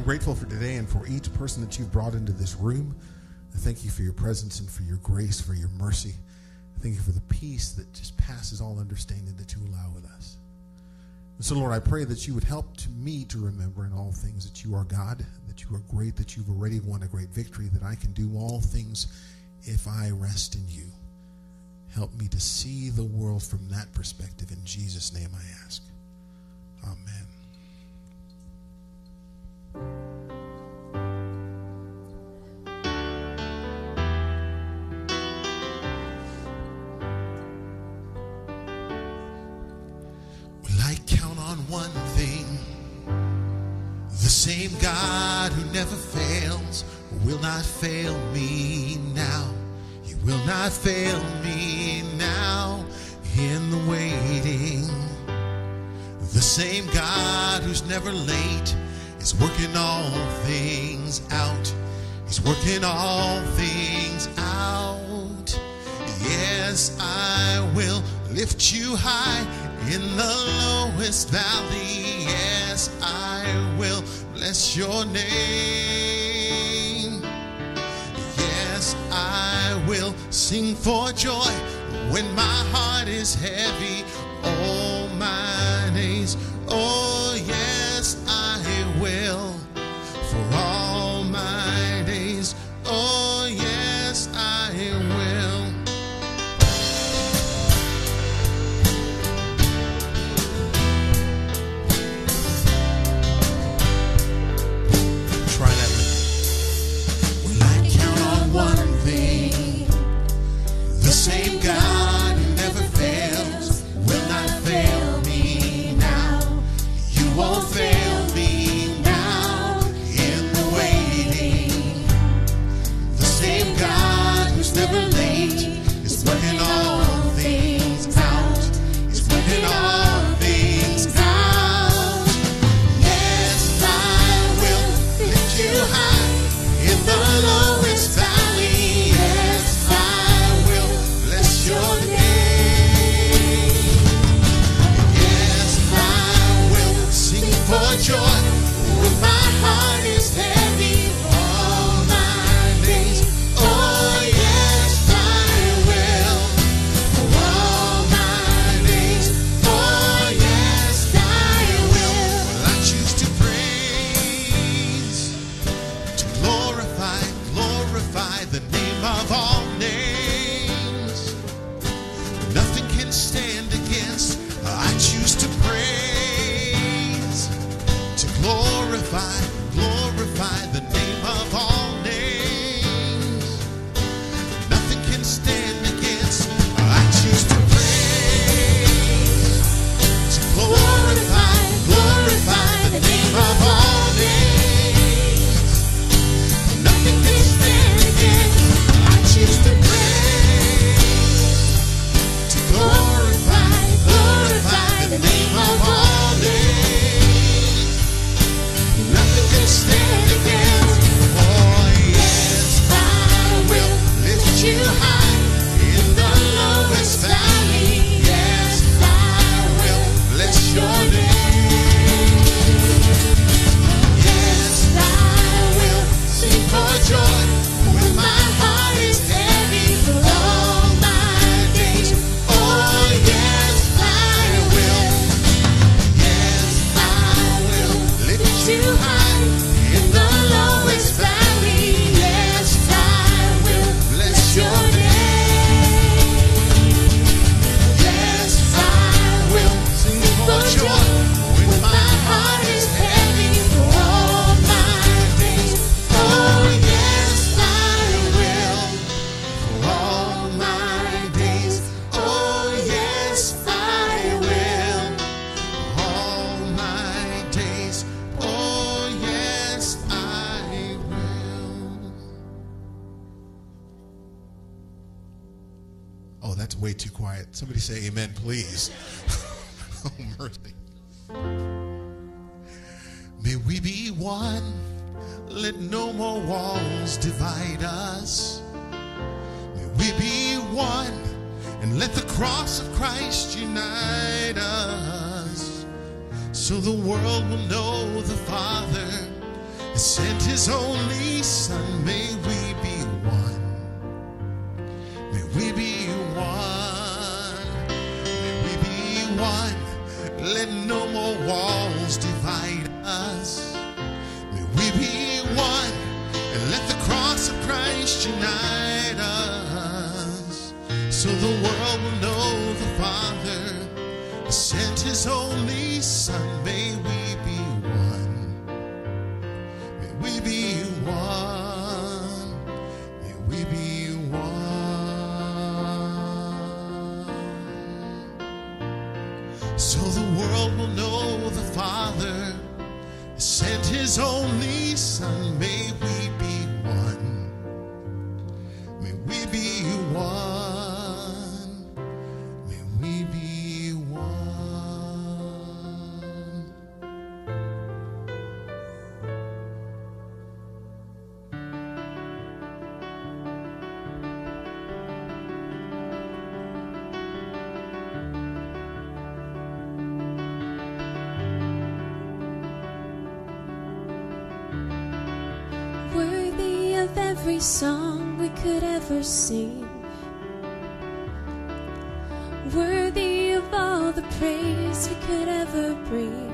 grateful for today and for each person that you've brought into this room. I thank you for your presence and for your grace, for your mercy. I thank you for the peace that just passes all understanding that you allow with us. And so, Lord, I pray that you would help me to remember in all things that you are God, that you are great, that you've already won a great victory, that I can do all things if I rest in you. Help me to see the world from that perspective. In Jesus' name I ask. Amen. One thing, the same God who never fails will not fail me now. He will not fail me now in the waiting. The same God who's never late is working all things out. He's working all things out. Yes, I will lift you high in the lowest valley. Yes, I will bless your name. Yes, I will sing for joy when my heart is heavy. Oh, my days, oh, yes, I will. For all my days, oh, yes, I will. Same God who never fails will not fail me now. You won't fail me now in the waiting. The same God who's never late is working all things out. He's working all things out. Yes, I will lift you high in the lowest valley. Yes, your name. Yes, I will sing for joy when my heart is heavy. All my days, oh yes, I will. For all my days, oh yes, I will. Well, I choose to praise, to glorify the name of all names. Nothing can stand against. I choose to praise, to glorify the name of all names. Nothing can stand against. I choose to praise, to glorify the name of all names. Nothing can stand against. I choose to glorify the name of all names. Nothing can stand against. Oh yes, I will lift you high in the lowest valley. Yes, I will bless your name. Yes, I will sing for joy when my heart is heavy. For all my days, oh yes, I will. Yes, I will lift you high in the lowest valley. Yes, I will bless your name. Yes, I will sing for joy when my heart is heavy. For all my days, oh yes, I will. For all my days, oh yes, I will. All my days, oh yes, I will. Oh, that's way too quiet. Somebody say amen, please. Oh, mercy. May we be one. Let no more walls divide us. May we be one. And let the cross of Christ unite us, so the world will know the Father sent his only Son. May we be one. May we be one. May we be one. Let no more walls divide us. May we be one. And let the cross of Christ unite us. So the world will know the Father sent his only Son. May we be one. May we be one. May we be one. So the world will know the Father sent his only Son. May we be one. May we be one. May we be one. Worthy of every song we could ever sing, worthy of all the praise we could ever bring,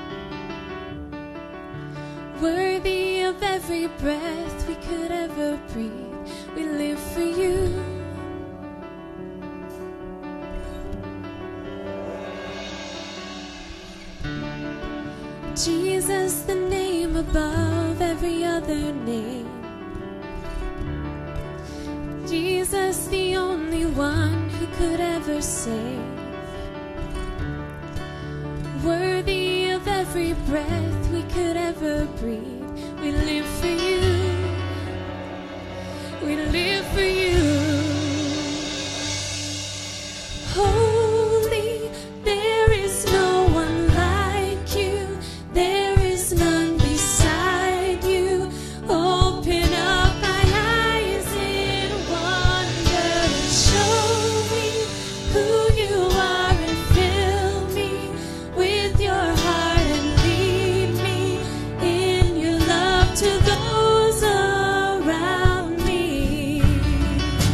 worthy of every breath we could ever breathe. We live for you. Jesus, the name above every other name. Jesus, the only one who could ever save. Worthy of every breath we could ever breathe. We live for you. We live for you. Holy, there is no one like you. There is none beside you. Open up my eyes in wonder. Show me who you are and fill me with your heart and lead me in your love to those around me.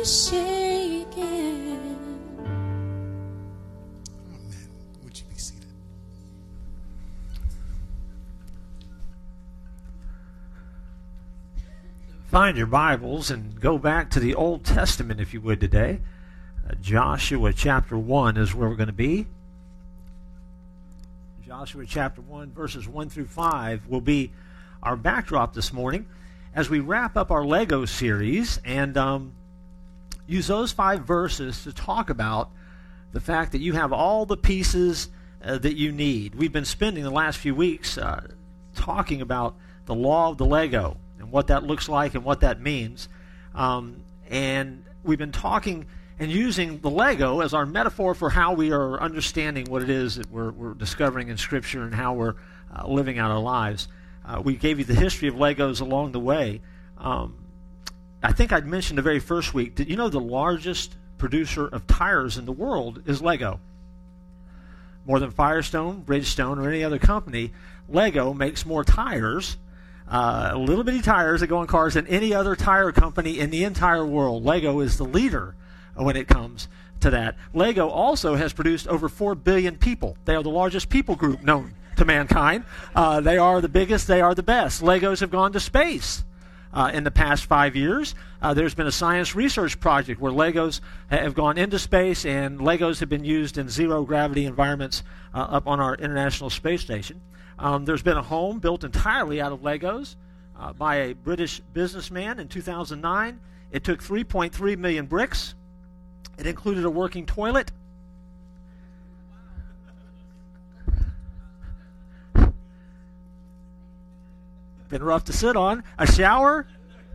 is shaken. Amen. Would you be seated? Find your Bibles and go back to the Old Testament, if you would, today. Joshua chapter 1 is where we're going to be. Joshua chapter 1, verses 1 through 5 will be our backdrop this morning as we wrap up our Lego series and use those 5 verses to talk about the fact that you have all the pieces that you need. We've been spending the last few weeks talking about the law of the Lego and what that looks like and what that means. And we've been talking and using the Lego as our metaphor for how we are understanding what it is that we're discovering in Scripture and how we're living out our lives. We gave you the history of Legos along the way. I think I'd mentioned the very first week. Did you know the largest producer of tires in the world is Lego? More than Firestone, Bridgestone, or any other company, Lego makes more tires, little bitty tires that go on cars, than any other tire company in the entire world. Lego is the leader when it comes to that. Lego also has produced over 4 billion people. They are the largest people group known to mankind. They are the biggest. They are the best. Legos have gone to space in the past 5 years. There's been a science research project where Legos have gone into space, and Legos have been used in zero-gravity environments up on our International Space Station. There's been a home built entirely out of Legos by a British businessman in 2009. It took 3.3 million bricks. It included a working toilet. Been rough to sit on. A shower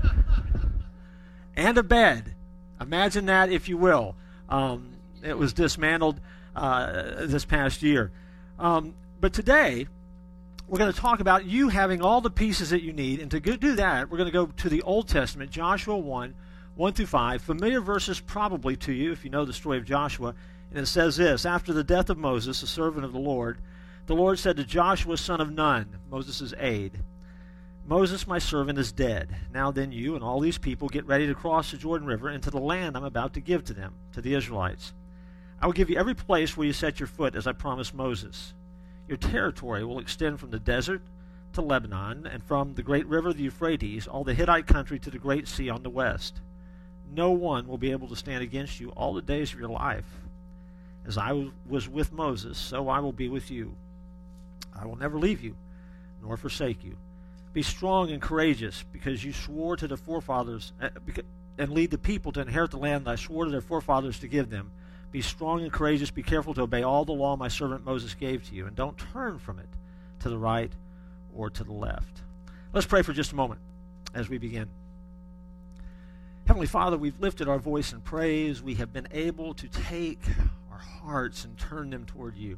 and a bed. Imagine that, if you will. It was dismantled this past year. But today, we're going to talk about you having all the pieces that you need. And to do that, we're going to go to the Old Testament, Joshua 1 through 5. Familiar verses probably to you if you know the story of Joshua. And it says this: After the death of Moses, the servant of the Lord said to Joshua, son of Nun, Moses' aide, Moses, my servant, is dead. Now then you and all these people get ready to cross the Jordan River into the land I'm about to give to them, to the Israelites. I will give you every place where you set your foot, as I promised Moses. Your territory will extend from the desert to Lebanon, and from the great river, the Euphrates, all the Hittite country to the great sea on the west. No one will be able to stand against you all the days of your life. As I was with Moses, so I will be with you. I will never leave you, nor forsake you. Be strong and courageous, because you swore to the forefathers, and lead the people to inherit the land that I swore to their forefathers to give them. Be strong and courageous. Be careful to obey all the law my servant Moses gave to you, and don't turn from it to the right or to the left. Let's pray for just a moment as we begin. Heavenly Father, we've lifted our voice in praise. We have been able to take our hearts and turn them toward you.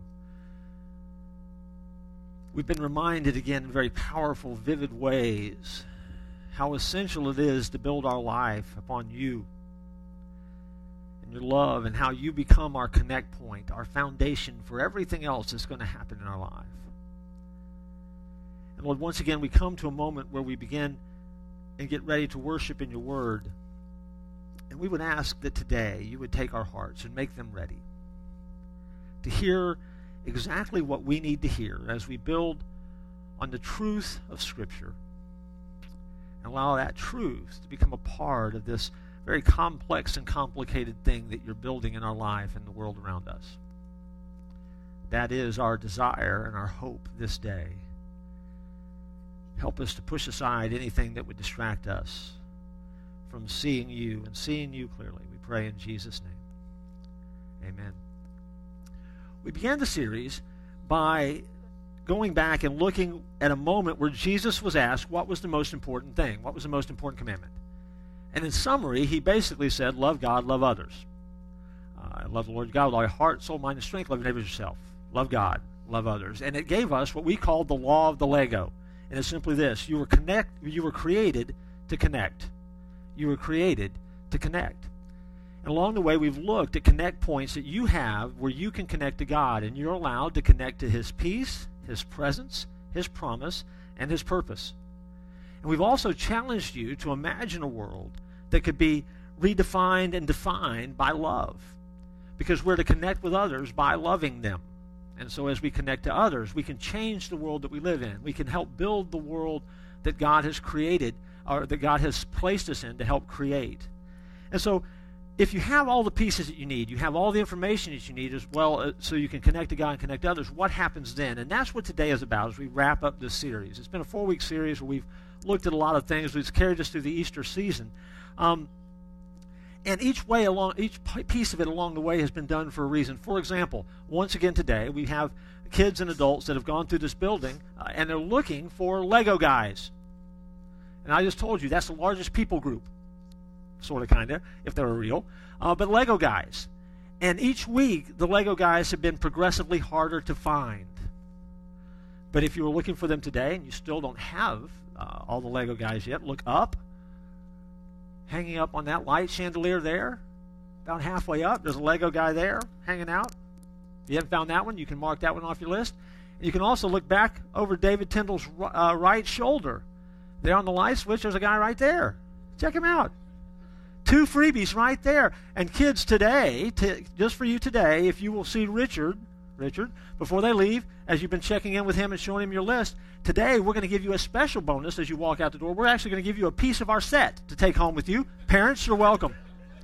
We've been reminded again in very powerful, vivid ways how essential it is to build our life upon you and your love, and how you become our connect point, our foundation for everything else that's going to happen in our life. And Lord, once again, we come to a moment where we begin and get ready to worship in your word. And we would ask that today you would take our hearts and make them ready to hear exactly what we need to hear as we build on the truth of Scripture, and allow that truth to become a part of this very complex and complicated thing that you're building in our life and the world around us. That is our desire and our hope this day. Help us to push aside anything that would distract us from seeing you and seeing you clearly. We pray in Jesus' name. Amen. We began the series by going back and looking at a moment where Jesus was asked what was the most important thing, what was the most important commandment. And in summary, he basically said, love God, love others. Love the Lord your God with all your heart, soul, mind, and strength. Love your neighbor as yourself. Love God, love others. And it gave us what we called the law of the Lego. And it's simply this: you were created to connect. You were created to connect. And along the way, we've looked at connect points that you have where you can connect to God, and you're allowed to connect to His peace, His presence, His promise, and His purpose. And we've also challenged you to imagine a world that could be redefined and defined by love, because we're to connect with others by loving them. And so as we connect to others, we can change the world that we live in. We can help build the world that God has created, or that God has placed us in to help create. And so if you have all the pieces that you need, you have all the information that you need as well, so you can connect to God and connect to others, what happens then? And that's what today is about as we wrap up this series. It's been a 4-week series where we've looked at a lot of things. It's carried us through the Easter season. And each piece of it along the way has been done for a reason. For example, once again today, we have kids and adults that have gone through this building, and they're looking for Lego guys. And I just told you, that's the largest people group, sort of, kind of, if they were real. But Lego guys. And each week, the Lego guys have been progressively harder to find. But if you were looking for them today, and you still don't have all the Lego guys yet, look up. Hanging up on that light chandelier there, about halfway up, there's a Lego guy there hanging out. If you haven't found that one, you can mark that one off your list. And you can also look back over David Tyndall's right shoulder. There on the light switch, there's a guy right there. Check him out. 2 freebies right there. And kids, today, just for you today, if you will see Richard, before they leave, as you've been checking in with him and showing him your list, today we're going to give you a special bonus as you walk out the door. We're actually going to give you a piece of our set to take home with you. Parents, you're welcome.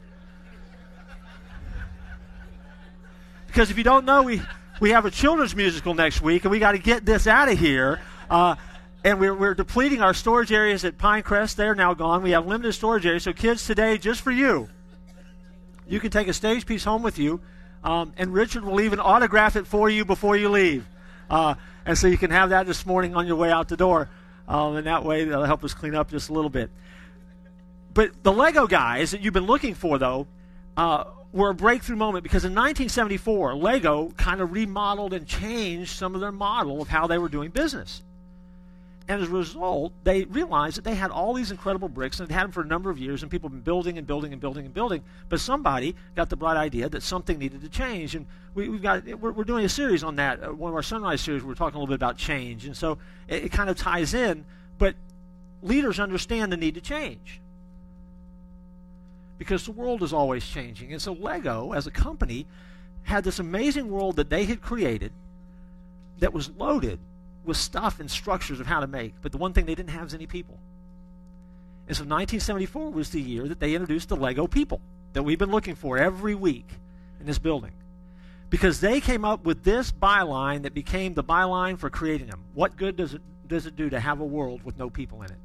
Because if you don't know, we have a children's musical next week, and we got to get this out of here. And we're depleting our storage areas at Pinecrest. They're now gone. We have limited storage areas. So kids, today, just for you, you can take a stage piece home with you, and Richard will even autograph it for you before you leave. And so you can have that this morning on your way out the door. And that way, that'll help us clean up just a little bit. But the Lego guys that you've been looking for, though, were a breakthrough moment, because in 1974, Lego kind of remodeled and changed some of their model of how they were doing business. And as a result, they realized that they had all these incredible bricks, and they'd had them for a number of years, and people have been building and building and building and building. But somebody got the bright idea that something needed to change. And we're doing a series on that. One of our Sunrise series, we're talking a little bit about change. And so it kind of ties in. But leaders understand the need to change, because the world is always changing. And so Lego, as a company, had this amazing world that they had created that was loaded with stuff and structures of how to make. But the one thing they didn't have is any people. And so 1974 was the year that they introduced the Lego people that we've been looking for every week in this building. Because they came up with this byline that became the byline for creating them. What good does it do to have a world with no people in it?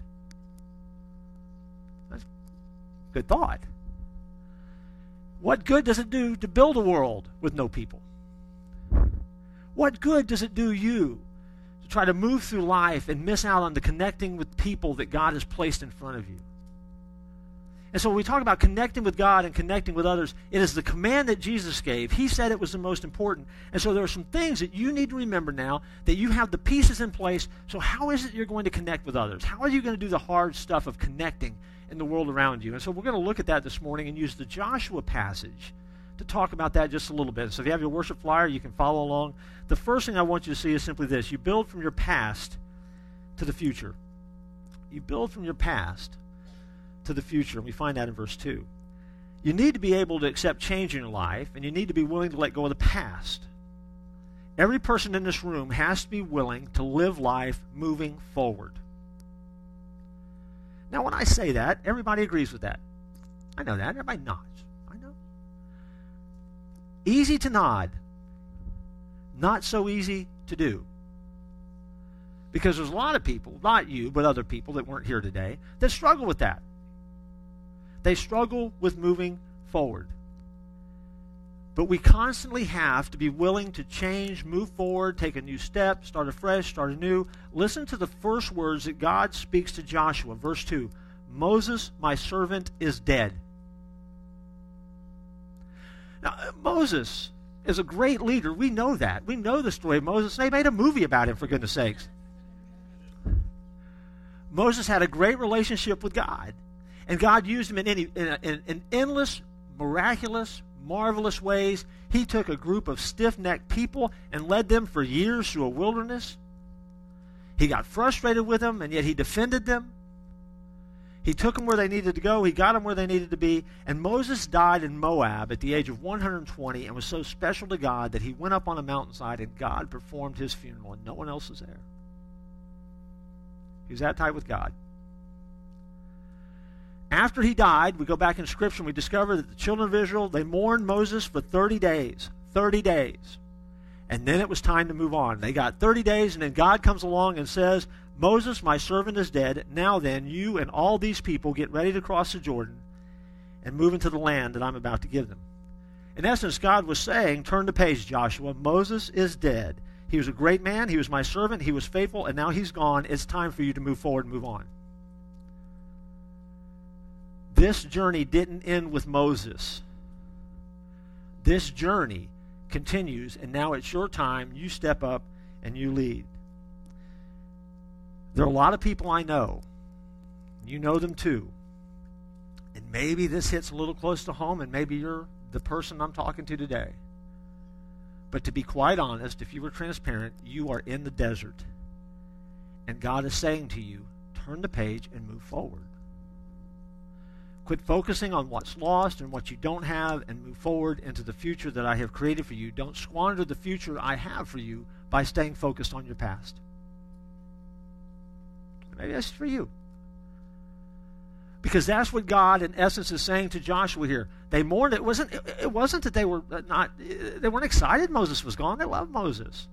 That's a good thought. What good does it do to build a world with no people? What good does it do you to try to move through life and miss out on the connecting with people that God has placed in front of you? And so when we talk about connecting with God and connecting with others, it is the command that Jesus gave. He said it was the most important. And so there are some things that you need to remember now, that you have the pieces in place. So how is it you're going to connect with others? How are you going to do the hard stuff of connecting in the world around you? And so we're going to look at that this morning and use the Joshua passage to talk about that just a little bit. So if you have your worship flyer, you can follow along. The first thing I want you to see is simply this. You build from your past to the future. You build from your past to the future, and we find that in verse 2. You need to be able to accept change in your life, and you need to be willing to let go of the past. Every person in this room has to be willing to live life moving forward. Now, when I say that, everybody agrees with that. I know that. Everybody nods. I know. Easy to nod. Not so easy to do. Because there's a lot of people, not you, but other people that weren't here today, that struggle with that. They struggle with moving forward. But we constantly have to be willing to change, move forward, take a new step, start afresh, start anew. Listen to the first words that God speaks to Joshua. Verse 2, Moses, my servant, is dead. Now, Moses is a great leader. We know that. We know the story of Moses. They made a movie about him, for goodness sakes. Moses had a great relationship with God. And God used him in endless, miraculous, marvelous ways. He took a group of stiff-necked people and led them for years through a wilderness. He got frustrated with them, and yet he defended them. He took them where they needed to go. He got them where they needed to be. And Moses died in Moab at the age of 120 and was so special to God that he went up on a mountainside and God performed his funeral and no one else was there. He was that tight with God. After he died, we go back in Scripture and we discover that the children of Israel, they mourned Moses for 30 days. 30 days. And then it was time to move on. They got 30 days, and then God comes along and says, Moses, my servant, is dead. Now then, you and all these people get ready to cross the Jordan and move into the land that I'm about to give them. In essence, God was saying, turn the page, Joshua. Moses is dead. He was a great man. He was my servant. He was faithful, and now he's gone. It's time for you to move forward and move on. This journey didn't end with Moses. This journey continues, and now it's your time. You step up and you lead. There are a lot of people I know. You know them too. And maybe this hits a little close to home, and maybe you're the person I'm talking to today. But to be quite honest, if you were transparent, you are in the desert. And God is saying to you, turn the page and move forward. Quit focusing on what's lost and what you don't have and move forward into the future that I have created for you. Don't squander the future I have for you by staying focused on your past. Maybe that's for you. Because that's what God, in essence, is saying to Joshua here. They mourned. It wasn't that they weren't excited Moses was gone. They loved Moses.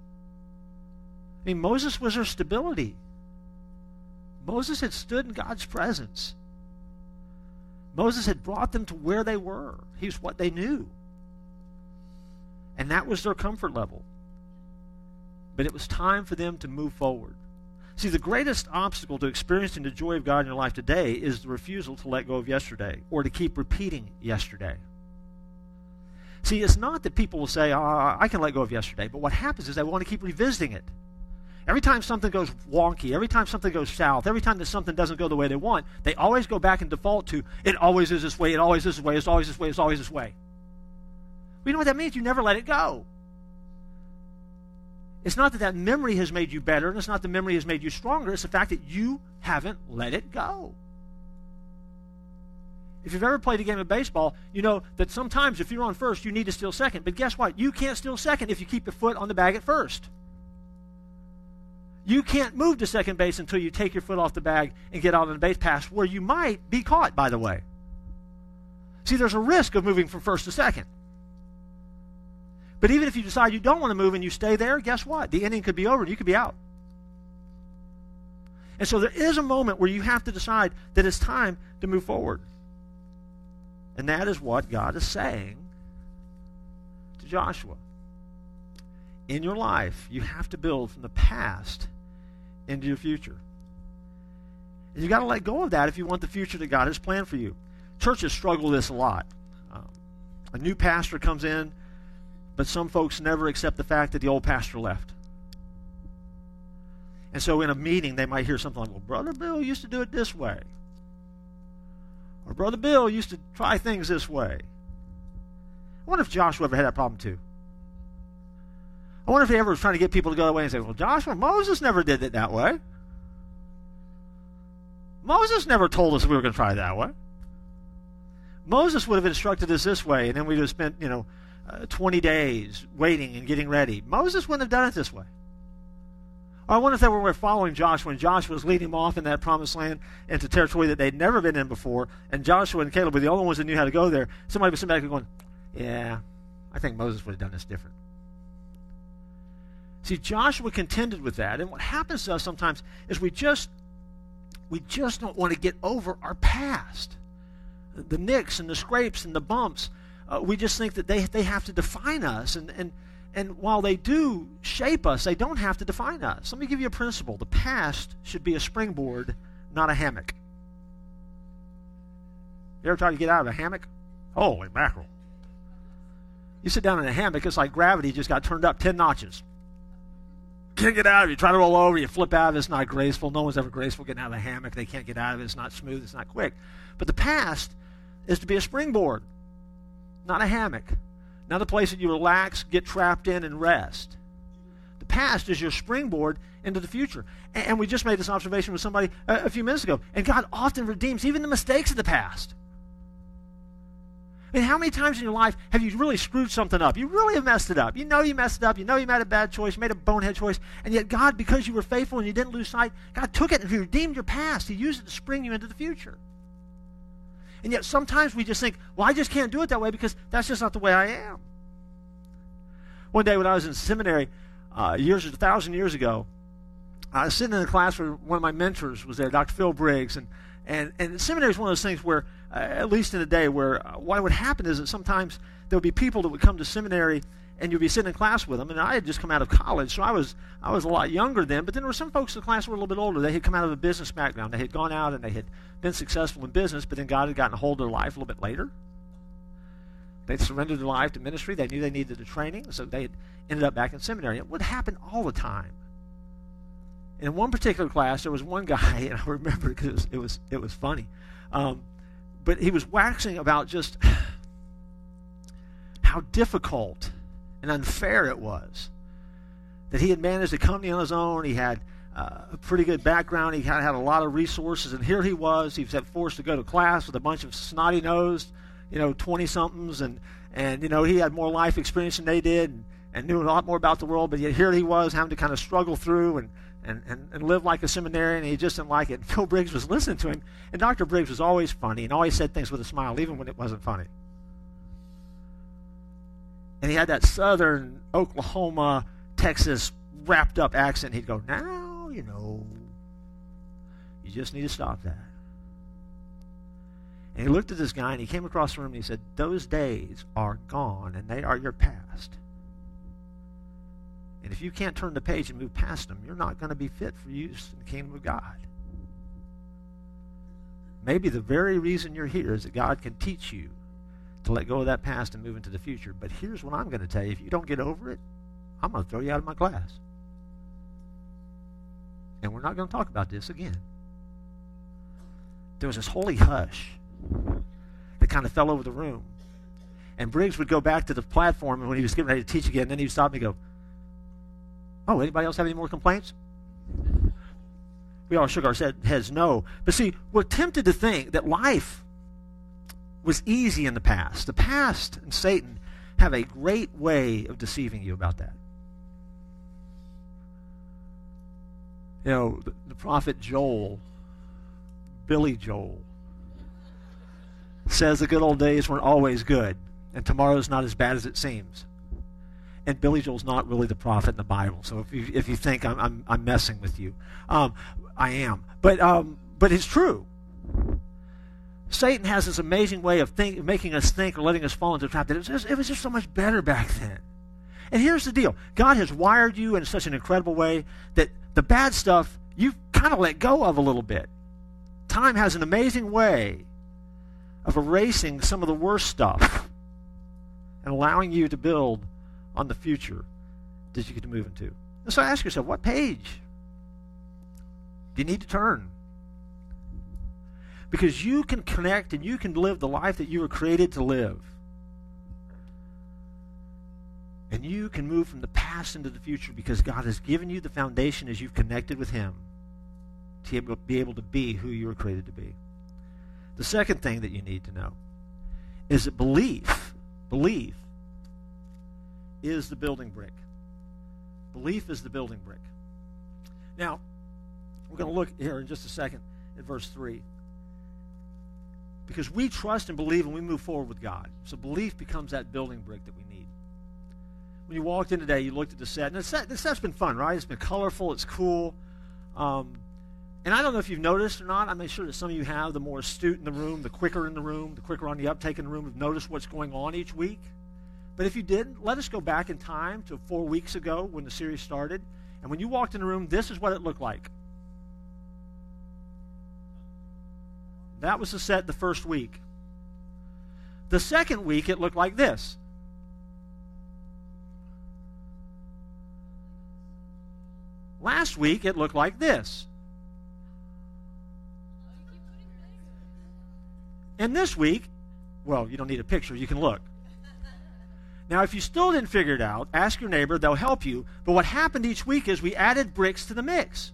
I mean, Moses was their stability. Moses had stood in God's presence. Moses had brought them to where they were. He was what they knew. And that was their comfort level. But it was time for them to move forward. See, the greatest obstacle to experiencing the joy of God in your life today is the refusal to let go of yesterday or to keep repeating yesterday. See, it's not that people will say, I can let go of yesterday, but what happens is they want to keep revisiting it. Every time something goes wonky, every time something goes south, every time that something doesn't go the way they want, they always go back and default to, it always is this way, it always is this way, it's always this way, it's always this way. Well, you know what that means? You never let it go. It's not that that memory has made you better, and it's not the memory has made you stronger. It's the fact that you haven't let it go. If you've ever played a game of baseball, you know that sometimes if you're on first, you need to steal second. But guess what? You can't steal second if you keep your foot on the bag at first. You can't move to second base until you take your foot off the bag and get out on the base pass, where you might be caught, by the way. See, there's a risk of moving from first to second. But even if you decide you don't want to move and you stay there, guess what? The inning could be over and you could be out. And so there is a moment where you have to decide that it's time to move forward. And that is what God is saying to Joshua. In your life, you have to build from the past into your future. And you've got to let go of that if you want the future that God has planned for you. Churches struggle with this a lot. A new pastor comes in, but some folks never accept the fact that the old pastor left. And so in a meeting, they might hear something like, well, Brother Bill used to do it this way. Or Brother Bill used to try things this way. I wonder if Joshua ever had that problem too. I wonder if he ever was trying to get people to go that way and say, well, Joshua, Moses never did it that way. Moses never told us we were going to try it that way. Moses would have instructed us this way, and then we'd have spent, 20 days waiting and getting ready. Moses wouldn't have done it this way. Or I wonder if they were following Joshua, and Joshua was leading them off in that promised land into territory that they'd never been in before, and Joshua and Caleb were the only ones that knew how to go there. Somebody was sitting back and going, yeah, I think Moses would have done this different. See, Joshua contended with that, and what happens to us sometimes is we just don't want to get over our past. The nicks and the scrapes and the bumps. We just think that they have to define us, and while they do shape us, they don't have to define us. Let me give you a principle. The past should be a springboard, not a hammock. You ever try to get out of a hammock? Holy mackerel. You sit down in a hammock, it's like gravity just got turned up 10 notches. Can't get out of it. You try to roll over, you flip out of it, it's not graceful. No one's ever graceful getting out of a hammock. They can't get out of it. It's not smooth. It's not quick. But the past is to be a springboard, not a hammock. Not a place that you relax, get trapped in, and rest. The past as your springboard into the future. And we just made this observation with somebody a few minutes ago. And God often redeems even the mistakes of the past. I mean, how many times in your life have you really screwed something up? You really have messed it up. You know you messed it up. You know you made a bad choice, made a bonehead choice. And yet God, because you were faithful and you didn't lose sight, God took it and He redeemed your past. He used it to spring you into the future. And yet sometimes we just think, well, I just can't do it that way because that's just not the way I am. One day when I was in seminary, 1,000 years ago, I was sitting in a class where one of my mentors was there, Dr. Phil Briggs. And seminary is one of those things where, at least in a day, where what would happen is that sometimes there would be people that would come to seminary and you'd be sitting in class with them. And I had just come out of college, so I was a lot younger then. But then there were some folks in the class who were a little bit older. They had come out of a business background. They had gone out and they had been successful in business, but then God had gotten a hold of their life a little bit later. They'd surrendered their life to ministry. They knew they needed the training, so they had ended up back in seminary. It would happen all the time. And in one particular class, there was one guy, and I remember because it was funny, but he was waxing about just how difficult and unfair it was that he had managed a company on his own. He had a pretty good background. He had a lot of resources, and here he was forced to go to class with a bunch of snotty-nosed, 20-somethings, and he had more life experience than they did and knew a lot more about the world, but yet here he was having to kind of struggle through and live like a seminarian, and he just didn't like it. And Phil Briggs was listening to him, and Dr. Briggs was always funny and always said things with a smile, even when it wasn't funny. And he had that southern Oklahoma, Texas wrapped-up accent. He'd go, now, you just need to stop that. And he looked at this guy, and he came across the room, and he said, those days are gone, and they are your past. And if you can't turn the page and move past them, you're not going to be fit for use in the kingdom of God. Maybe the very reason you're here is that God can teach you to let go of that past and move into the future. But here's what I'm going to tell you. If you don't get over it, I'm going to throw you out of my class. And we're not going to talk about this again. There was this holy hush that kind of fell over the room. And Briggs would go back to the platform, and when he was getting ready to teach again, then he would stop and go, oh, anybody else have any more complaints? We all shook our heads no. But see, we're tempted to think that life was easy in the past. The past and Satan have a great way of deceiving you about that. The prophet Joel, Billy Joel, says the good old days weren't always good, and tomorrow's not as bad as it seems. And Billy Joel's not really the prophet in the Bible. So if you think I'm messing with you, I am. But it's true. Satan has this amazing way of making us think or letting us fall into a trap that it was just so much better back then. And here's the deal: God has wired you in such an incredible way that the bad stuff you've kind of let go of a little bit. Time has an amazing way of erasing some of the worst stuff and allowing you to build on the future that you get to move into. And so ask yourself, what page do you need to turn? Because you can connect and you can live the life that you were created to live. And you can move from the past into the future because God has given you the foundation as you've connected with Him to be able to be who you were created to be. The second thing that you need to know is that belief is the building brick. Belief is the building brick. Now, we're going to look here in just a second at verse 3. Because we trust and believe and we move forward with God. So belief becomes that building brick that we need. When you walked in today, you looked at the set. And the set's been fun, right? It's been colorful. It's cool. And I don't know if you've noticed or not. I'm sure that some of you have. The more astute in the room, the quicker in the room, the quicker on the uptake in the room, have noticed what's going on each week. But if you didn't, let us go back in time to 4 weeks ago when the series started. And when you walked in the room, this is what it looked like. That was the set the first week. The second week, it looked like this. Last week, it looked like this. And this week, well, you don't need a picture, you can look. Now, if you still didn't figure it out, ask your neighbor. They'll help you. But what happened each week is we added bricks to the mix.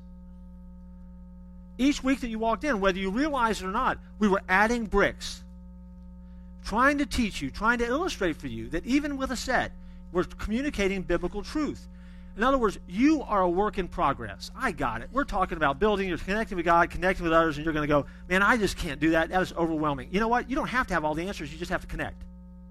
Each week that you walked in, whether you realized it or not, we were adding bricks, trying to teach you, trying to illustrate for you that even with a set, we're communicating biblical truth. In other words, you are a work in progress. I got it. We're talking about building. You're connecting with God, connecting with others, and you're going to go, man, I just can't do that. That is overwhelming. You know what? You don't have to have all the answers. You just have to connect.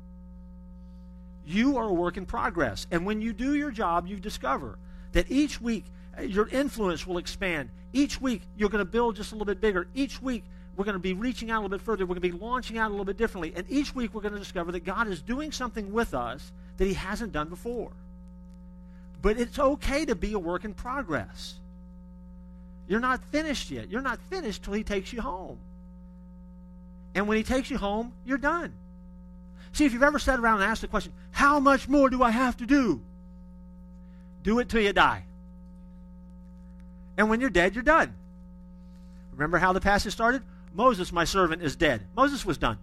You are a work in progress. And when you do your job, you discover that each week your influence will expand. Each week you're going to build just a little bit bigger. Each week we're going to be reaching out a little bit further. We're going to be launching out a little bit differently. And each week we're going to discover that God is doing something with us that he hasn't done before. But it's okay to be a work in progress. You're not finished yet. You're not finished till he takes you home. And when he takes you home, you're done. See, if you've ever sat around and asked the question, how much more do I have to do? Do it till you die. And when you're dead, you're done. Remember how the passage started? Moses, my servant, is dead. Moses was done.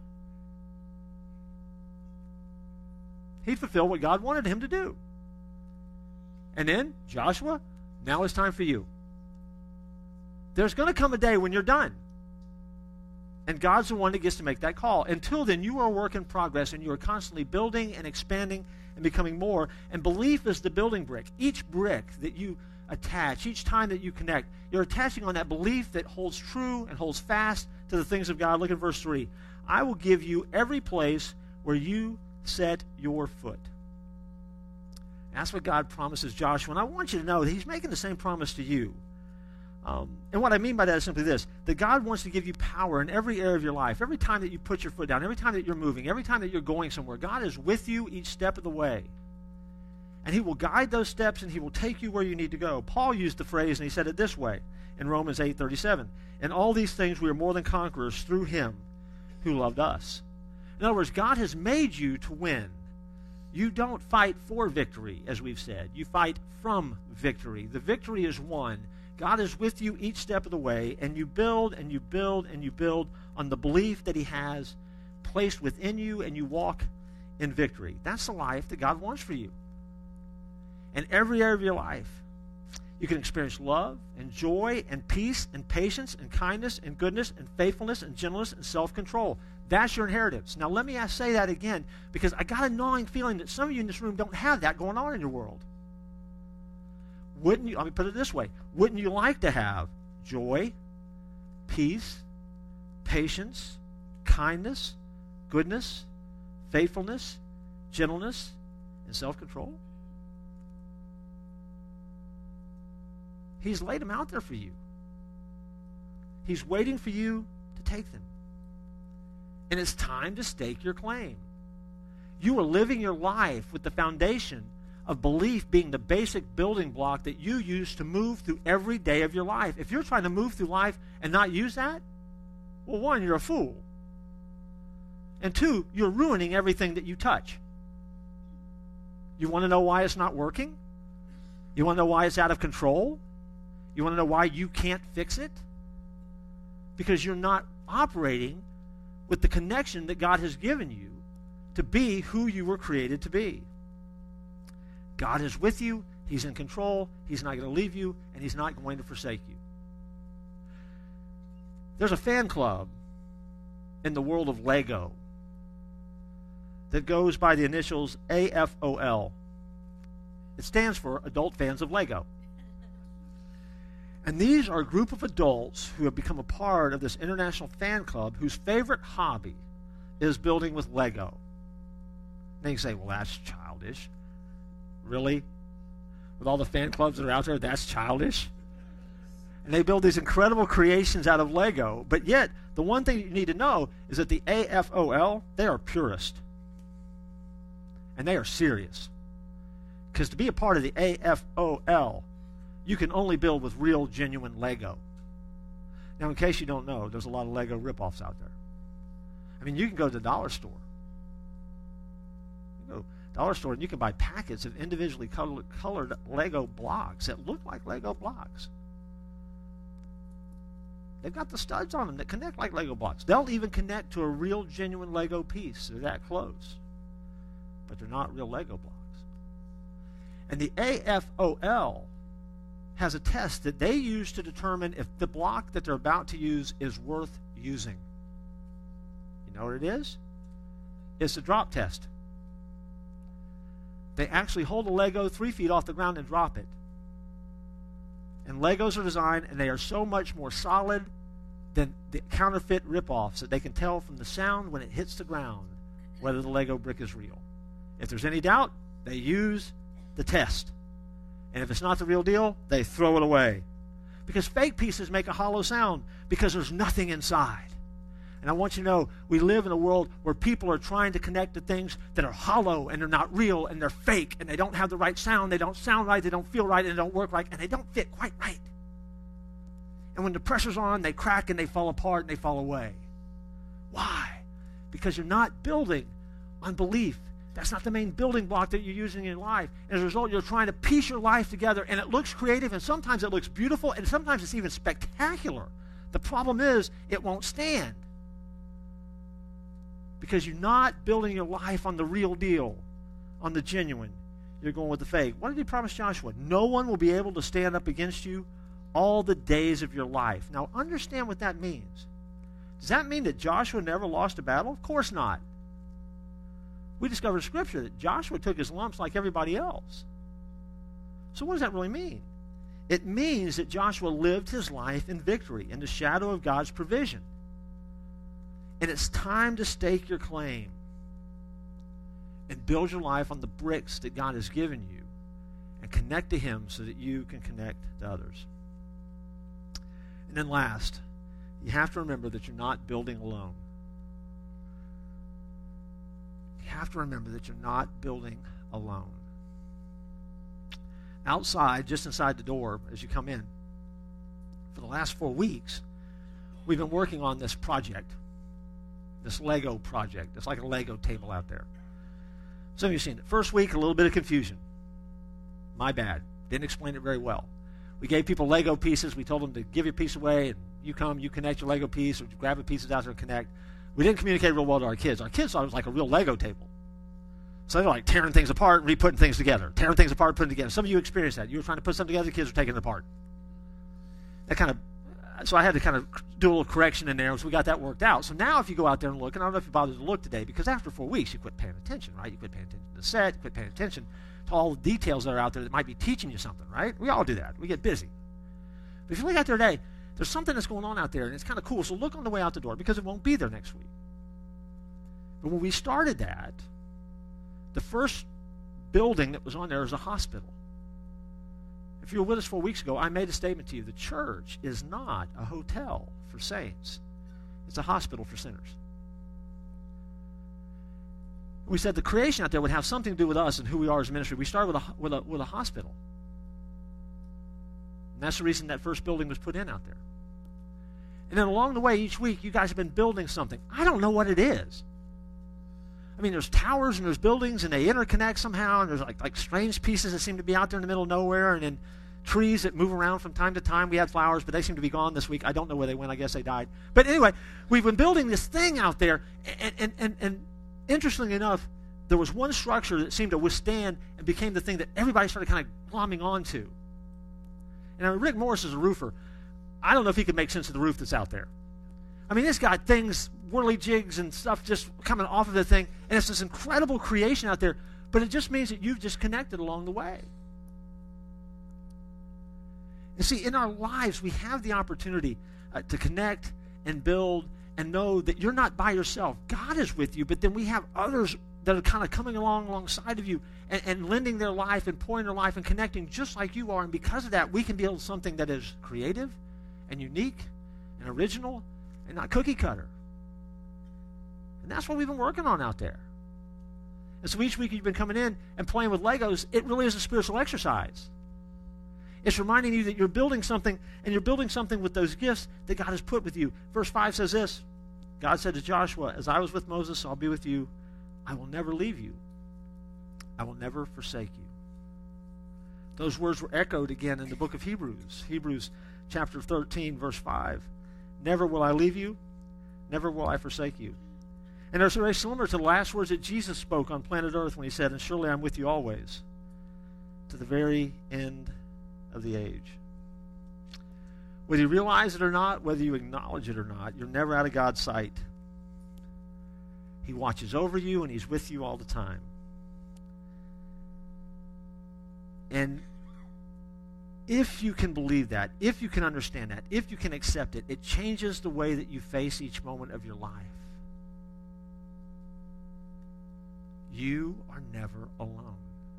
He fulfilled what God wanted him to do. And then, Joshua, now it's time for you. There's going to come a day when you're done. And God's the one that gets to make that call. Until then, you are a work in progress, and you are constantly building and expanding and becoming more. And belief is the building brick. Each brick that you attach, each time that you connect, you're attaching on that belief that holds true and holds fast to the things of God. Look at verse 3. I will give you every place where you set your foot. That's what God promises Joshua. And I want you to know that he's making the same promise to you. And what I mean by that is simply this, that God wants to give you power in every area of your life. Every time that you put your foot down, every time that you're moving, every time that you're going somewhere, God is with you each step of the way. And he will guide those steps, and he will take you where you need to go. Paul used the phrase, and he said it this way in Romans 8:37. In all these things we are more than conquerors through him who loved us. In other words, God has made you to win. You don't fight for victory, as we've said. You fight from victory. The victory is won. God is with you each step of the way, and you build and you build and you build on the belief that he has placed within you, and you walk in victory. That's the life that God wants for you. In every area of your life, you can experience love and joy and peace and patience and kindness and goodness and faithfulness and gentleness and self-control. That's your inheritance. Now let me say that again, because I got a gnawing feeling that some of you in this room don't have that going on in your world. Wouldn't you, let me put it this way, wouldn't you like to have joy, peace, patience, kindness, goodness, faithfulness, gentleness, and self-control? He's laid them out there for you. He's waiting for you to take them. And it's time to stake your claim. You are living your life with the foundation of belief being the basic building block that you use to move through every day of your life. If you're trying to move through life and not use that, well, one, you're a fool. And two, you're ruining everything that you touch. You want to know why it's not working? You want to know why it's out of control? You want to know why you can't fix it? Because you're not operating with the connection that God has given you to be who you were created to be. God is with you. He's in control. He's not going to leave you, and he's not going to forsake you. There's a fan club in the world of Lego that goes by the initials AFOL. It stands for Adult Fans of Lego. And these are a group of adults who have become a part of this international fan club whose favorite hobby is building with Lego. Then you say, well, that's childish. Really? With all the fan clubs that are out there, that's childish? And they build these incredible creations out of Lego. But yet, the one thing you need to know is that the AFOL, they are purist. And they are serious. Because to be a part of the AFOL, you can only build with real, genuine Lego. Now, in case you don't know, there's a lot of Lego ripoffs out there. I mean, you can go to the dollar store. You go to the dollar store and you can buy packets of individually colored Lego blocks that look like Lego blocks. They've got the studs on them that connect like Lego blocks. They'll even connect to a real, genuine Lego piece. They're that close. but they're not real Lego blocks. And the AFOL has a test that they use to determine if the block that they're about to use is worth using. You know what it is? It's a drop test. They actually hold a Lego 3 feet off the ground and drop it. And Legos are designed, and they are so much more solid than the counterfeit ripoffs that they can tell from the sound when it hits the ground whether the Lego brick is real. If there's any doubt, they use the test. And if it's not the real deal, they throw it away. Because fake pieces make a hollow sound because there's nothing inside. And I want you to know, we live in a world where people are trying to connect to things that are hollow and they're not real and they're fake and they don't have the right sound, they don't sound right, they don't feel right, and they don't work right, and they don't fit quite right. And when the pressure's on, they crack and they fall apart and they fall away. Why? Because you're not building on belief. That's not the main building block that you're using in your life. As a result, you're trying to piece your life together, and it looks creative, and sometimes it looks beautiful, and sometimes it's even spectacular. The problem is, it won't stand. Because you're not building your life on the real deal, on the genuine. You're going with the fake. What did he promise Joshua? No one will be able to stand up against you all the days of your life. Now, understand what that means. Does that mean that Joshua never lost a battle? Of course not. We discovered in Scripture that Joshua took his lumps like everybody else. So what does that really mean? It means that Joshua lived his life in victory, in the shadow of God's provision. And it's time to stake your claim and build your life on the bricks that God has given you and connect to Him so that you can connect to others. And then last, you have to remember that you're not building alone. You have to remember that you're not building alone. Outside, just inside the door as you come in, for the last 4 weeks, we've been working on this project. This Lego project. It's like a Lego table out there. Some of you have seen it. First week, a little bit of confusion. My bad. Didn't explain it very well. We gave people Lego pieces. We told them to give your piece away, and you come, you connect your Lego piece, or you grab the pieces out there and connect. We didn't communicate real well to our kids. Our kids thought it was like a real Lego table. So they were like tearing things apart and re-putting things together. Tearing things apart, putting together. Some of you experienced that. You were trying to put something together, the kids were taking it apart. So I had to kind of do a little correction in there, so we got that worked out. So now if you go out there and look, and I don't know if you bothered to look today, because after 4 weeks you quit paying attention, right? You quit paying attention to the set, you quit paying attention to all the details that are out there that might be teaching you something, right? We all do that. We get busy. But if you look out there today, there's something that's going on out there, and it's kind of cool. So look on the way out the door, because it won't be there next week. But when we started that, the first building that was on there was a hospital. If you were with us 4 weeks ago, I made a statement to you. The church is not a hotel for saints. It's a hospital for sinners. We said the creation out there would have something to do with us and who we are as a ministry. We started with a hospital. And that's the reason that first building was put in out there. And then along the way, each week, you guys have been building something. I don't know what it is. I mean, there's towers and there's buildings, and they interconnect somehow, and there's like strange pieces that seem to be out there in the middle of nowhere, and then trees that move around from time to time. We had flowers, but they seem to be gone this week. I don't know where they went. I guess they died. But anyway, we've been building this thing out there, and interestingly enough, there was one structure that seemed to withstand and became the thing that everybody started kind of glomming onto. And Rick Morris is a roofer. I don't know if he could make sense of the roof that's out there. I mean, it's got things, whirly jigs and stuff just coming off of the thing, and it's this incredible creation out there, but it just means that you've just connected along the way. And see, in our lives, we have the opportunity to connect and build and know that you're not by yourself. God is with you, but then we have others that are kind of coming alongside of you and lending their life and pouring their life and connecting just like you are, and because of that, we can build something that is creative and unique and original and not cookie cutter. And that's what we've been working on out there. And so each week you've been coming in and playing with Legos. It really is a spiritual exercise. It's reminding you that you're building something, and you're building something with those gifts that God has put with you. Verse 5 says this: God said to Joshua, as I was with Moses, I'll be with you. I will never leave you. I will never forsake you. Those words were echoed again in the book of Hebrews. Hebrews chapter 13, verse 5. Never will I leave you. Never will I forsake you. And they're very similar to the last words that Jesus spoke on planet Earth when he said, "And surely I'm with you always, to the very end of the age." Whether you realize it or not, whether you acknowledge it or not, you're never out of God's sight. He watches over you, and he's with you all the time. And if you can believe that, if you can understand that, if you can accept it, it changes the way that you face each moment of your life. You are never alone.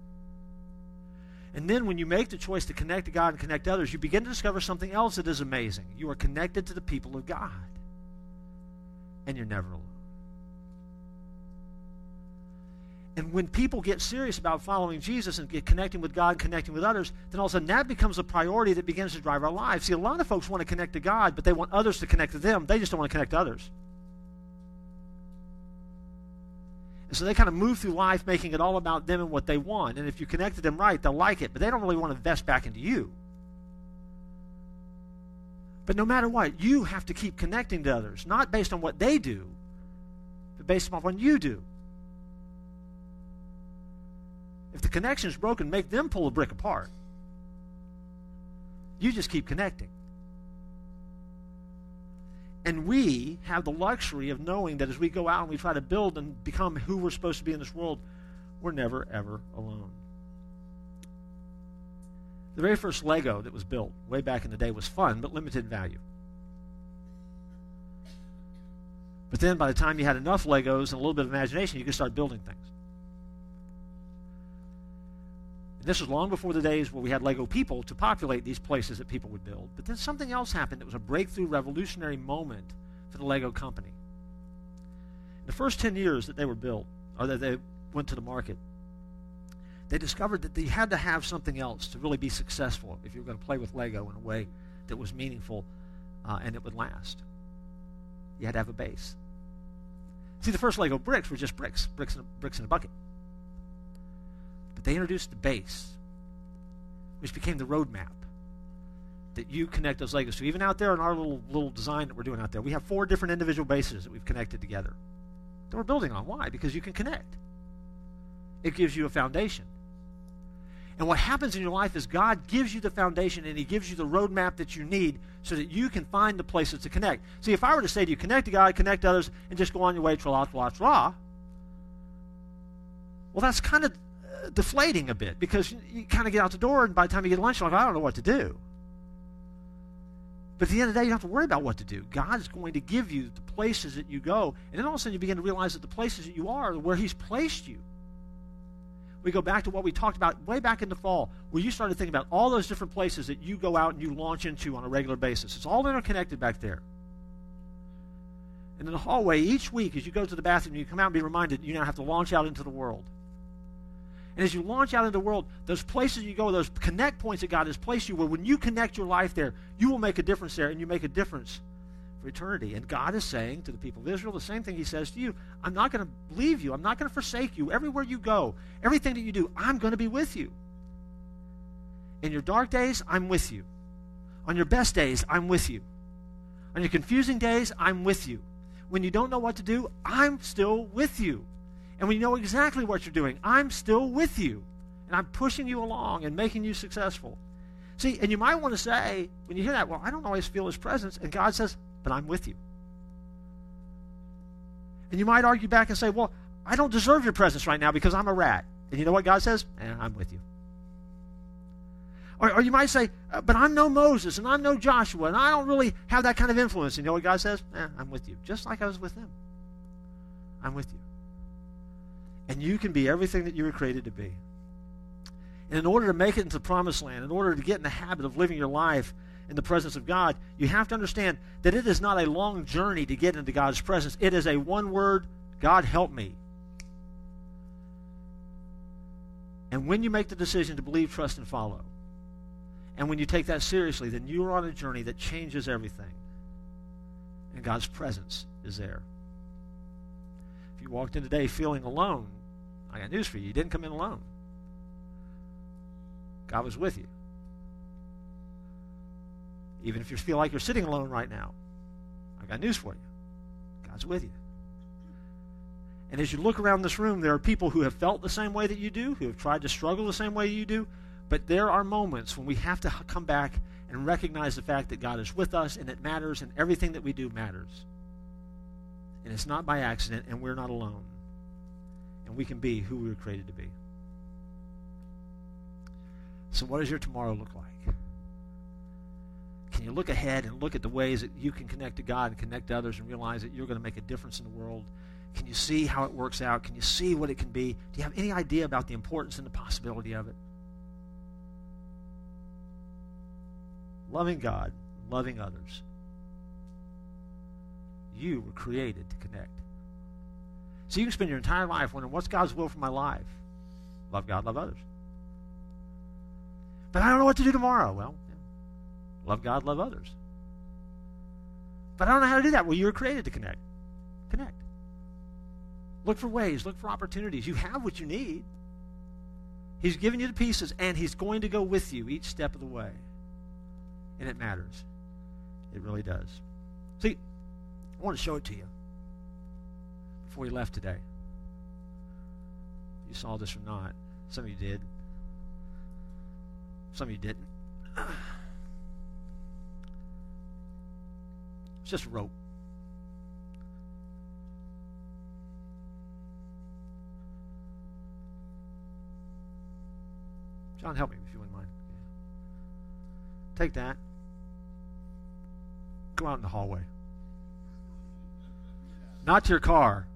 And then when you make the choice to connect to God and connect to others, you begin to discover something else that is amazing. You are connected to the people of God. And you're never alone. And when people get serious about following Jesus and get connecting with God and connecting with others, then all of a sudden that becomes a priority that begins to drive our lives. See, a lot of folks want to connect to God, but they want others to connect to them. They just don't want to connect to others. And so they kind of move through life making it all about them and what they want. And if you connect to them right, they'll like it, but they don't really want to invest back into you. But no matter what, you have to keep connecting to others, not based on what they do, but based on what you do. If the connection is broken, make them pull a brick apart. You just keep connecting. And we have the luxury of knowing that as we go out and we try to build and become who we're supposed to be in this world, we're never, ever alone. The very first Lego that was built way back in the day was fun, but limited value. But then by the time you had enough Legos and a little bit of imagination, you could start building things. This was long before the days where we had Lego people to populate these places that people would build. But then something else happened. It was a breakthrough, revolutionary moment for the Lego company. In the first 10 years that they were built, or that they went to the market, they discovered that they had to have something else to really be successful if you were going to play with Lego in a way that was meaningful and it would last. You had to have a base. See, the first Lego bricks were just bricks in a bucket. But they introduced the base, which became the roadmap that you connect those Legos to. Even out there in our little design that we're doing out there, we have 4 different individual bases that we've connected together that we're building on. Why? Because you can connect. It gives you a foundation. And what happens in your life is God gives you the foundation and he gives you the roadmap that you need so that you can find the places to connect. See, if I were to say to you, connect to God, connect to others, and just go on your way, tra-la, tra-la, tra-la, well, that's kind of deflating a bit because you kind of get out the door and by the time you get to lunch, you're like, I don't know what to do. But at the end of the day, you don't have to worry about what to do. God is going to give you the places that you go. And then all of a sudden you begin to realize that the places that you are where he's placed you. We go back to what we talked about way back in the fall, where you started thinking about all those different places that you go out and you launch into on a regular basis. It's all interconnected back there. And in the hallway, each week as you go to the bathroom, you come out and be reminded you now have to launch out into the world. And as you launch out into the world, those places you go, those connect points that God has placed you where when you connect your life there, you will make a difference there, and you make a difference for eternity. And God is saying to the people of Israel the same thing he says to you. I'm not going to leave you. I'm not going to forsake you. Everywhere you go, everything that you do, I'm going to be with you. In your dark days, I'm with you. On your best days, I'm with you. On your confusing days, I'm with you. When you don't know what to do, I'm still with you. And when you know exactly what you're doing, I'm still with you. And I'm pushing you along and making you successful. See, and you might want to say, when you hear that, well, I don't always feel his presence. And God says, but I'm with you. And you might argue back and say, well, I don't deserve your presence right now because I'm a rat. And you know what God says? I'm with you. Or you might say, but I'm no Moses and I'm no Joshua and I don't really have that kind of influence. And you know what God says? I'm with you. Just like I was with them. I'm with you. And you can be everything that you were created to be. And in order to make it into the promised land, in order to get in the habit of living your life in the presence of God, you have to understand that it is not a long journey to get into God's presence. It is a one word, God help me. And when you make the decision to believe, trust, and follow, and when you take that seriously, then you are on a journey that changes everything. And God's presence is there. If you walked in today feeling alone, I got news for you. You didn't come in alone. God was with you. Even if you feel like you're sitting alone right now, I got news for you. God's with you. And as you look around this room, there are people who have felt the same way that you do, who have tried to struggle the same way you do. But there are moments when we have to come back and recognize the fact that God is with us, and it matters, and everything that we do matters. And it's not by accident, and we're not alone. And we can be who we were created to be. So what does your tomorrow look like? Can you look ahead and look at the ways that you can connect to God and connect to others and realize that you're going to make a difference in the world? Can you see how it works out? Can you see what it can be? Do you have any idea about the importance and the possibility of it? Loving God, loving others. You were created to connect. So you can spend your entire life wondering, what's God's will for my life? Love God, love others. But I don't know what to do tomorrow. Well, love God, love others. But I don't know how to do that. Well, you were created to connect. Connect. Look for ways. Look for opportunities. You have what you need. He's given you the pieces, and He's going to go with you each step of the way. And it matters. It really does. See, I want to show it to you before you left today. You saw this or not. Some of you did. Some of you didn't. It's just a rope. John, help me if you wouldn't mind. Yeah. Take that. Go out in the hallway. Not to your car.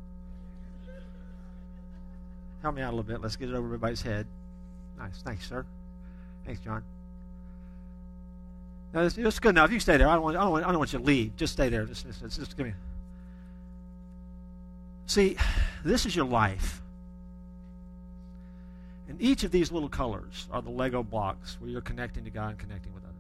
Help me out a little bit. Let's get it over everybody's head. Nice. Thanks, sir. Thanks, John. No, it's good enough. You can stay there. I don't want you to leave. Just stay there. Just give me. See, this is your life. And each of these little colors are the Lego blocks where you're connecting to God and connecting with others.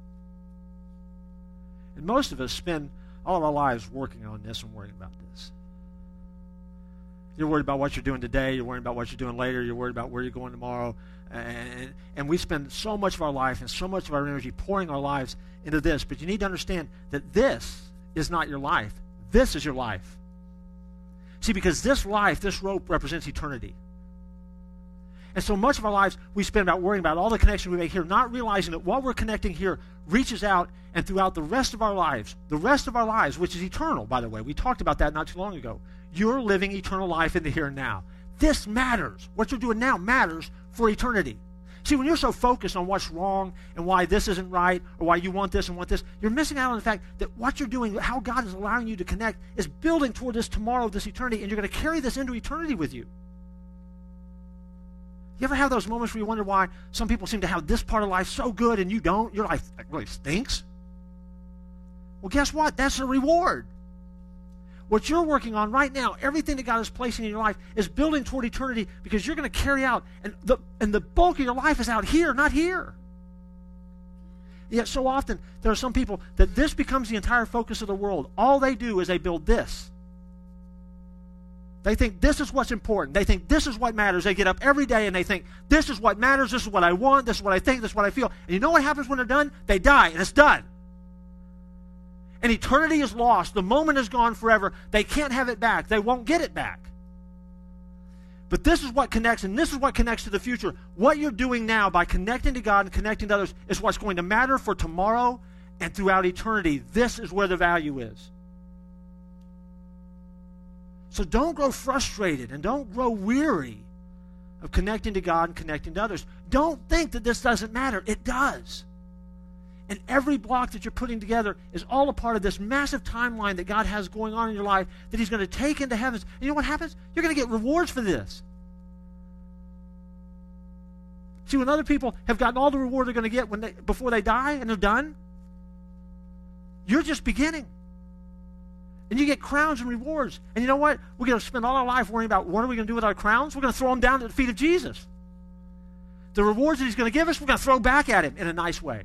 And most of us spend all of our lives working on this and worrying about this. You're worried about what you're doing today. You're worried about what you're doing later. You're worried about where you're going tomorrow. And we spend so much of our life and so much of our energy pouring our lives into this. But you need to understand that this is not your life. This is your life. See, because this life, this rope represents eternity. And so much of our lives we spend about worrying about all the connections we make here, not realizing that what we're connecting here reaches out and throughout the rest of our lives, which is eternal, by the way. We talked about that not too long ago. You're living eternal life in the here and now. This matters. What you're doing now matters for eternity. See, when you're so focused on what's wrong and why this isn't right or why you want this and want this, you're missing out on the fact that what you're doing, how God is allowing you to connect, is building toward this tomorrow, this eternity, and you're going to carry this into eternity with you. You ever have those moments where you wonder why some people seem to have this part of life so good and you don't? Your life really stinks. Well, guess what? That's a reward. What you're working on right now, everything that God is placing in your life, is building toward eternity because you're going to carry out, and the bulk of your life is out here, not here. Yet so often, there are some people that this becomes the entire focus of the world. All they do is they build this. They think this is what's important. They think this is what matters. They get up every day and they think, this is what matters, this is what I want, this is what I think, this is what I feel. And you know what happens when they're done? They die, and it's done. And eternity is lost. The moment is gone forever. They can't have it back. They won't get it back. But this is what connects, and this is what connects to the future. What you're doing now by connecting to God and connecting to others is what's going to matter for tomorrow and throughout eternity. This is where the value is. So don't grow frustrated and don't grow weary of connecting to God and connecting to others. Don't think that this doesn't matter. It does. And every block that you're putting together is all a part of this massive timeline that God has going on in your life that He's going to take into heaven. And you know what happens? You're going to get rewards for this. See, when other people have gotten all the reward they're going to get before they die and they're done, you're just beginning. And you get crowns and rewards. And you know what? We're going to spend all our life worrying about what are we going to do with our crowns? We're going to throw them down at the feet of Jesus. The rewards that He's going to give us, we're going to throw back at Him in a nice way.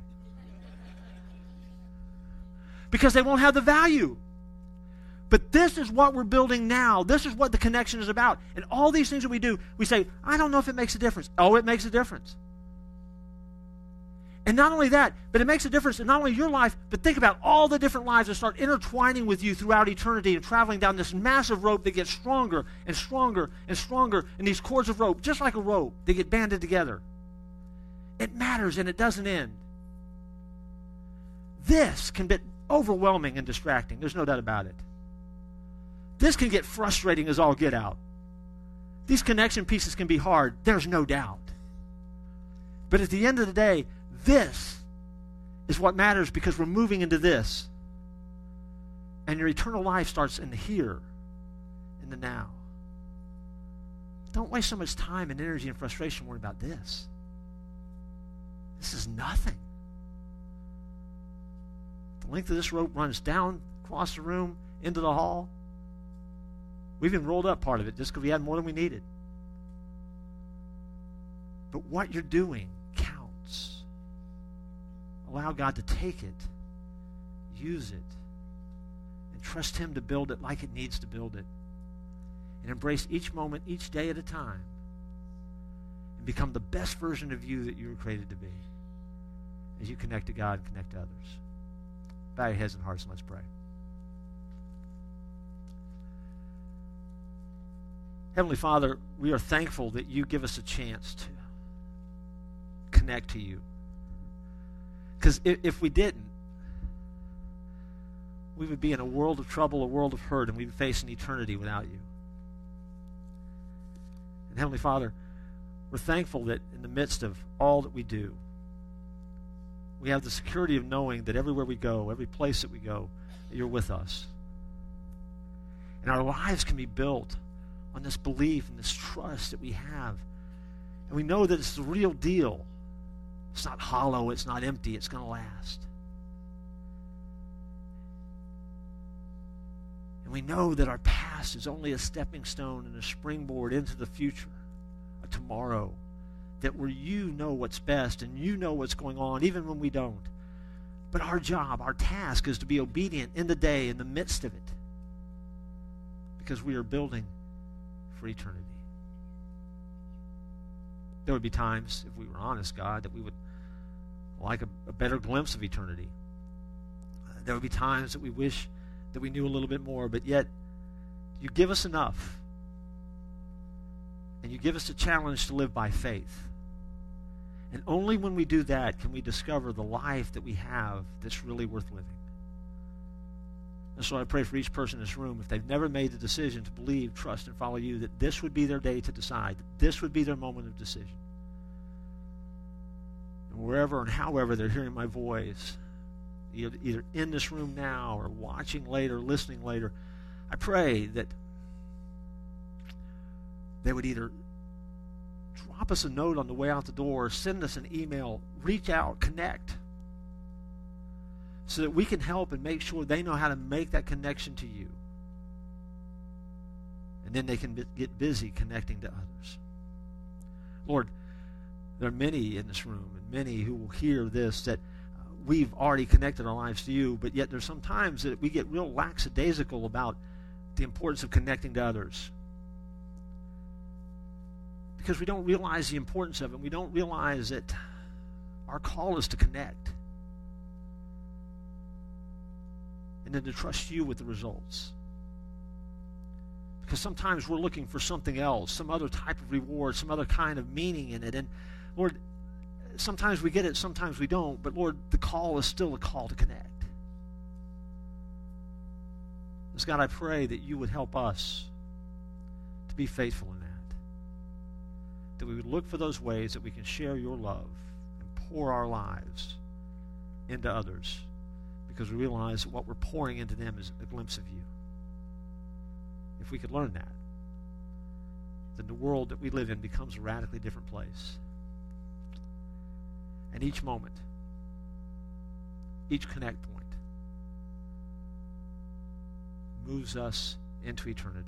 Because they won't have the value. But this is what we're building now. This is what the connection is about. And all these things that we do, we say, I don't know if it makes a difference. Oh, it makes a difference. And not only that, but it makes a difference in not only your life, but think about all the different lives that start intertwining with you throughout eternity and traveling down this massive rope that gets stronger and stronger and stronger. And these cords of rope, just like a rope, they get banded together. It matters and it doesn't end. This can be overwhelming and distracting. There's no doubt about it. This can get frustrating as all get out. These connection pieces can be hard. There's no doubt. But at the end of the day, this is what matters because we're moving into this. And your eternal life starts in the here, in the now. Don't waste so much time and energy and frustration worrying about this. This is nothing. The length of this rope runs down across the room into the hall. We've even rolled up part of it just because we had more than we needed. But what you're doing counts. Allow God to take it, use it, and trust Him to build it like it needs to build it. And embrace each moment, each day at a time, and become the best version of you that you were created to be as you connect to God and connect to others. Bow your heads and hearts and let's pray. Heavenly Father, we are thankful that you give us a chance to connect to you. Because if we didn't, we would be in a world of trouble, a world of hurt, and we would face an eternity without you. And Heavenly Father, we're thankful that in the midst of all that we do, we have the security of knowing that everywhere we go, every place that we go, that you're with us. And our lives can be built on this belief and this trust that we have. And we know that it's the real deal. It's not hollow, it's not empty, it's going to last. And we know that our past is only a stepping stone and a springboard into the future, a tomorrow, that where you know what's best and you know what's going on, even when we don't. But our job, our task is to be obedient in the day, in the midst of it, because we are building for eternity. There would be times, if we were honest, God, that we would like a better glimpse of eternity. There would be times that we wish that we knew a little bit more, but yet you give us enough. And you give us a challenge to live by faith. And only when we do that can we discover the life that we have that's really worth living. And so I pray for each person in this room, if they've never made the decision to believe, trust, and follow you, that this would be their day to decide, that this would be their moment of decision. And wherever and however they're hearing my voice, either in this room now or watching later, listening later, I pray that they would either drop us a note on the way out the door, send us an email, reach out, connect, so that we can help and make sure they know how to make that connection to you. And then they can get busy connecting to others. Lord, there are many in this room and many who will hear this that we've already connected our lives to you, but yet there's some times that we get real lackadaisical about the importance of connecting to others. Because we don't realize the importance of it. We don't realize that our call is to connect. And then to trust you with the results. Because sometimes we're looking for something else, some other type of reward, some other kind of meaning in it. And Lord, sometimes we get it, sometimes we don't. But Lord, the call is still a call to connect. So God, I pray that you would help us to be faithful in that. That we would look for those ways that we can share your love and pour our lives into others, because we realize that what we're pouring into them is a glimpse of you. If we could learn that, then the world that we live in becomes a radically different place. And each moment, each connect point, moves us into eternity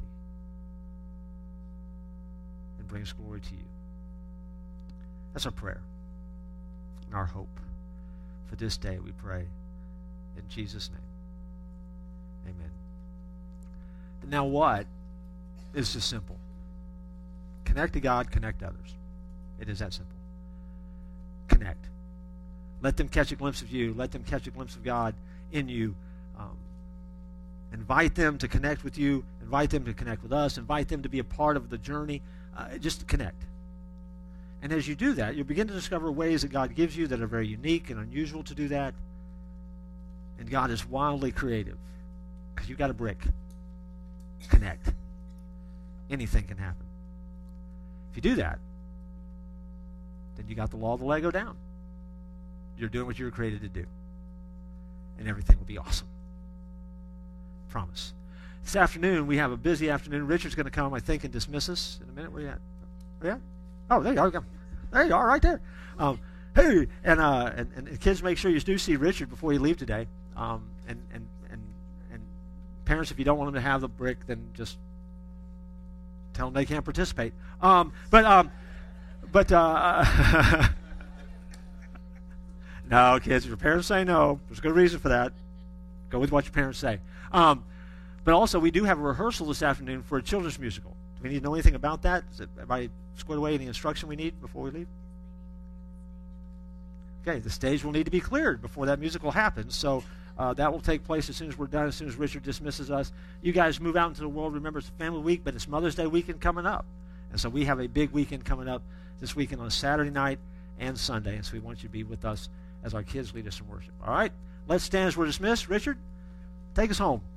and brings glory to you. That's our prayer and our hope for this day, we pray in Jesus' name. Amen. Now what is just simple? Connect to God, connect to others. It is that simple. Connect. Let them catch a glimpse of you. Let them catch a glimpse of God in you. Invite them to connect with you. Invite them to connect with us. Invite them to be a part of the journey. Just connect. And as you do that, you'll begin to discover ways that God gives you that are very unique and unusual to do that. And God is wildly creative. Because you've got a brick. Connect. Anything can happen. If you do that, then you got the law of the Lego down. You're doing what you were created to do. And everything will be awesome. Promise. This afternoon, we have a busy afternoon. Richard's going to come, I think, and dismiss us in a minute. Where you at? Where you at? Oh, there you are. There you are, right there. Hey, and kids, make sure you do see Richard before you leave today. And parents, if you don't want them to have the brick, then just tell them they can't participate. No, kids, if your parents say no, there's a good reason for that. Go with what your parents say. But also, we do have a rehearsal this afternoon for a children's musical. Do we need to know anything about that? Is everybody squared away? Any instruction we need before we leave? Okay, the stage will need to be cleared before that musical happens. So that will take place as soon as we're done, as soon as Richard dismisses us. You guys move out into the world. Remember, it's Family Week, but it's Mother's Day weekend coming up. And so we have a big weekend coming up this weekend on Saturday night and Sunday. And so we want you to be with us as our kids lead us in worship. All right? Let's stand as we're dismissed. Richard, take us home.